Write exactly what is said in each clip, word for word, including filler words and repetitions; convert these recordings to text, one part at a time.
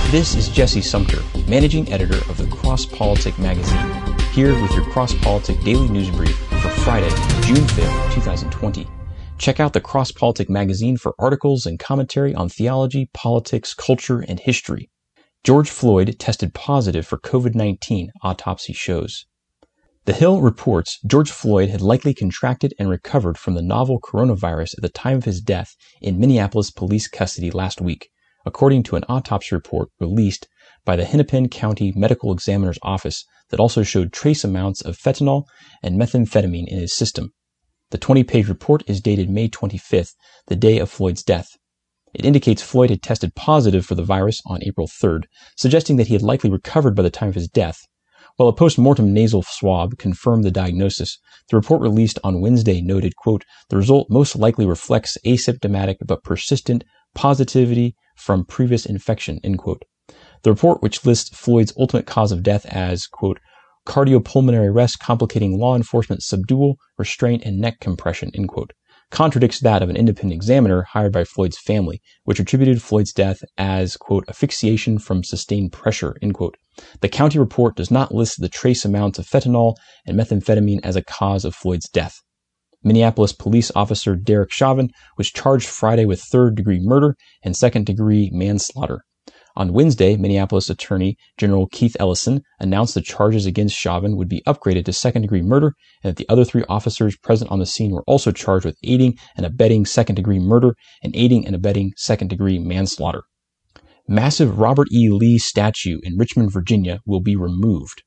This is Jesse Sumter, Managing Editor of the Cross-Politic magazine, here with your Cross-Politic Daily News Brief for Friday, June fifth, two thousand twenty. Check out the Cross-Politic magazine for articles and commentary on theology, politics, culture, and history. George Floyd tested positive for COVID nineteen, autopsy shows. The Hill reports George Floyd had likely contracted and recovered from the novel coronavirus at the time of his death in Minneapolis police custody last week, according to an autopsy report released by the Hennepin County Medical Examiner's Office that also showed trace amounts of fentanyl and methamphetamine in his system. The twenty-page report is dated May twenty-fifth, the day of Floyd's death. It indicates Floyd had tested positive for the virus on April third, suggesting that he had likely recovered by the time of his death. While a post-mortem nasal swab confirmed the diagnosis, the report released on Wednesday noted, quote, the result most likely reflects asymptomatic but persistent positivity from previous infection, end quote. The report, which lists Floyd's ultimate cause of death as, quote, cardiopulmonary arrest complicating law enforcement subdual, restraint, and neck compression, end quote, contradicts that of an independent examiner hired by Floyd's family, which attributed Floyd's death as, quote, asphyxiation from sustained pressure, end quote. The county report does not list the trace amounts of fentanyl and methamphetamine as a cause of Floyd's death. Minneapolis police officer Derek Chauvin was charged Friday with third-degree murder and second-degree manslaughter. On Wednesday, Minneapolis Attorney General Keith Ellison announced the charges against Chauvin would be upgraded to second-degree murder and that the other three officers present on the scene were also charged with aiding and abetting second-degree murder and aiding and abetting second-degree manslaughter. Massive Robert E. Lee statue in Richmond, Virginia will be removed.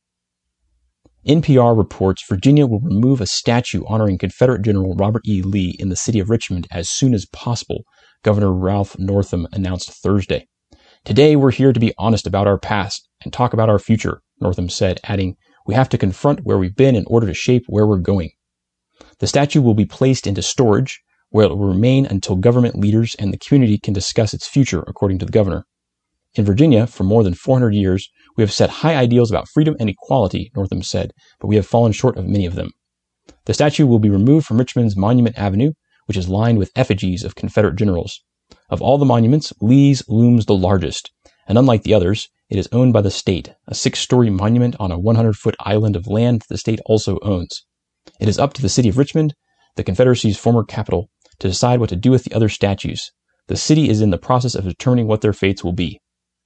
N P R reports Virginia will remove a statue honoring Confederate General Robert E. Lee in the city of Richmond as soon as possible, Governor Ralph Northam announced Thursday. Today we're here to be honest about our past and talk about our future, Northam said, adding, we have to confront where we've been in order to shape where we're going. The statue will be placed into storage, where it will remain until government leaders and the community can discuss its future, according to the governor. In Virginia, for more than four hundred years, we have set high ideals about freedom and equality, Northam said, but we have fallen short of many of them. The statue will be removed from Richmond's Monument Avenue, which is lined with effigies of Confederate generals. Of all the monuments, Lee's looms the largest, and unlike the others, it is owned by the state, a six-story monument on a one hundred foot island of land that the state also owns. It is up to the city of Richmond, the Confederacy's former capital, to decide what to do with the other statues. The city is in the process of determining what their fates will be.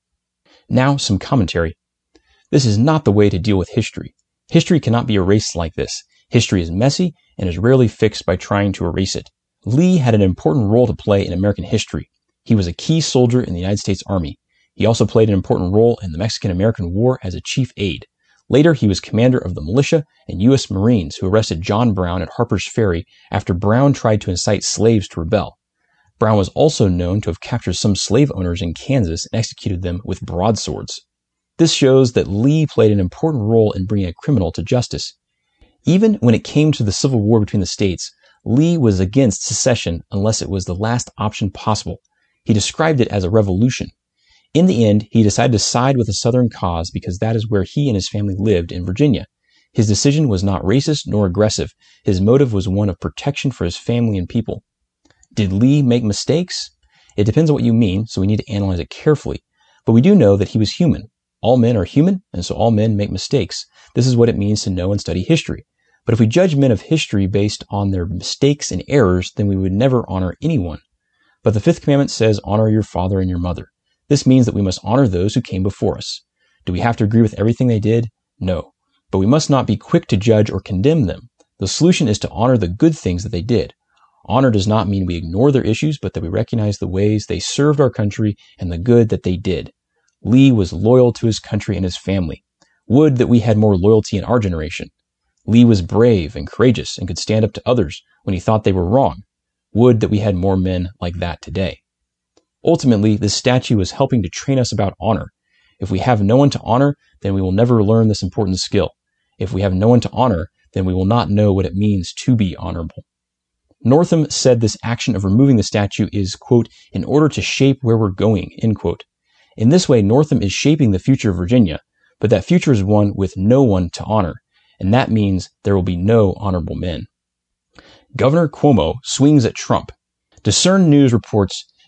Now, some commentary. This is not the way to deal with history. History cannot be erased like this. History is messy and is rarely fixed by trying to erase it. Lee had an important role to play in American history. He was a key soldier in the United States Army. He also played an important role in the Mexican-American War as a chief aide. Later, he was commander of the militia and U S Marines who arrested John Brown at Harper's Ferry after Brown tried to incite slaves to rebel. Brown was also known to have captured some slave owners in Kansas and executed them with broadswords. This shows that Lee played an important role in bringing a criminal to justice. Even when it came to the Civil War between the states, Lee was against secession unless it was the last option possible. He described it as a revolution. In the end, he decided to side with the Southern cause because that is where he and his family lived in Virginia. His decision was not racist nor aggressive. His motive was one of protection for his family and people. Did Lee make mistakes? It depends on what you mean, so we need to analyze it carefully. But we do know that he was human. All men are human, and so all men make mistakes. This is what it means to know and study history. But if we judge men of history based on their mistakes and errors, then we would never honor anyone. But the fifth commandment says, honor your father and your mother. This means that we must honor those who came before us. Do we have to agree with everything they did? No. But we must not be quick to judge or condemn them. The solution is to honor the good things that they did. Honor does not mean we ignore their issues, but that we recognize the ways they served our country and the good that they did. Lee was loyal to his country and his family. Would that we had more loyalty in our generation. Lee was brave and courageous and could stand up to others when he thought they were wrong. Would that we had more men like that today. Ultimately, this statue is helping to train us about honor. If we have no one to honor, then we will never learn this important skill. If we have no one to honor, then we will not know what it means to be honorable. Northam said this action of removing the statue is, quote, in order to shape where we're going, end quote. In this way, Northam is shaping the future of Virginia, but that future is one with no one to honor, and that means there will be no honorable men. Governor Cuomo swings at Trump. Discern News reports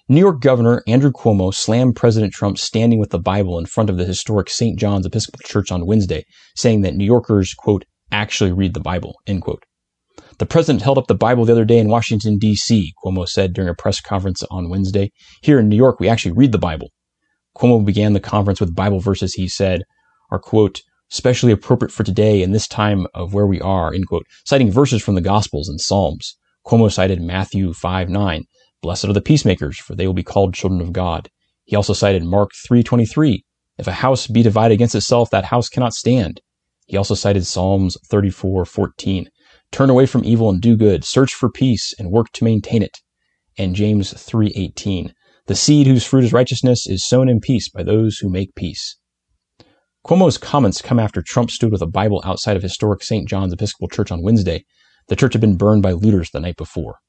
New York Governor Andrew Cuomo slammed President Trump standing with the Bible in front of the historic Saint John's Episcopal Church on Wednesday, saying that New Yorkers, quote, actually read the Bible, end quote. The president held up the Bible the other day in Washington, D C, Cuomo said during a press conference on Wednesday. Here in New York, we actually read the Bible. Cuomo began the conference with Bible verses he said are, quote, especially appropriate for today and this time of where we are, end quote, citing verses from the Gospels and Psalms. Cuomo cited Matthew five nine, blessed are the peacemakers, for they will be called children of God. He also cited Mark three twenty-three, if a house be divided against itself, that house cannot stand. He also cited Psalms thirty-four fourteen, turn away from evil and do good, search for peace and work to maintain it. And James three eighteen, the seed whose fruit is righteousness is sown in peace by those who make peace. Cuomo's comments come after Trump stood with a Bible outside of historic Saint John's Episcopal Church on Wednesday. The church had been burned by looters the night before.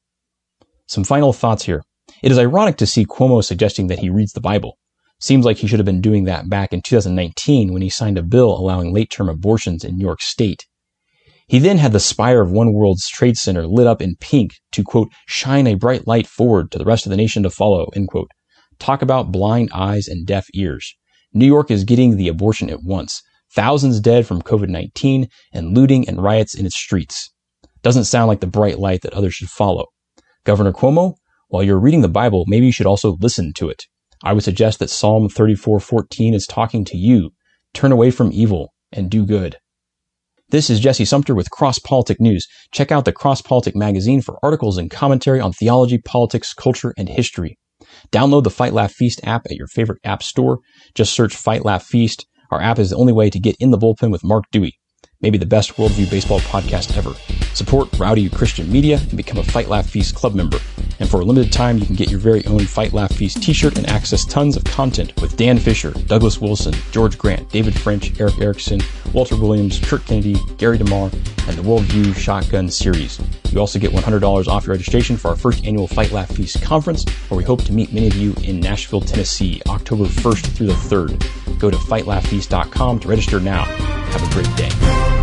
Some final thoughts here. It is ironic to see Cuomo suggesting that he reads the Bible. Seems like he should have been doing that back in two thousand nineteen when he signed a bill allowing late-term abortions in New York State. He then had the spire of One World's Trade Center lit up in pink to, quote, shine a bright light forward to the rest of the nation to follow, end quote. Talk about blind eyes and deaf ears. New York is getting the abortion it wants. Thousands dead from covid nineteen and looting and riots in its streets. Doesn't sound like the bright light that others should follow. Governor Cuomo, while you're reading the Bible, maybe you should also listen to it. I would suggest that Psalm thirty-four fourteen is talking to you. Turn away from evil and do good. This is Jesse Sumter with Cross Politic News. Check out the Cross Politic magazine for articles and commentary on theology, politics, culture, and history. Download the Fight Laugh Feast app at your favorite app store. Just search Fight Laugh Feast. Our app is the only way to get in the bullpen with Mark Dewey. Maybe the best Worldview baseball podcast ever. Support Rowdy Christian Media and become a Fight Laugh Feast club member. And for a limited time, you can get your very own Fight Laugh Feast t-shirt and access tons of content with Dan Fisher, Douglas Wilson, George Grant, David French, Eric Erickson, Walter Williams, Kirk Kennedy, Gary DeMar, and the Worldview Shotgun series. You also get one hundred dollars off your registration for our first annual Fight Laugh Feast conference, where we hope to meet many of you in Nashville, Tennessee, October first through the third. Go to fight laugh feast dot com to register now. Have a great day.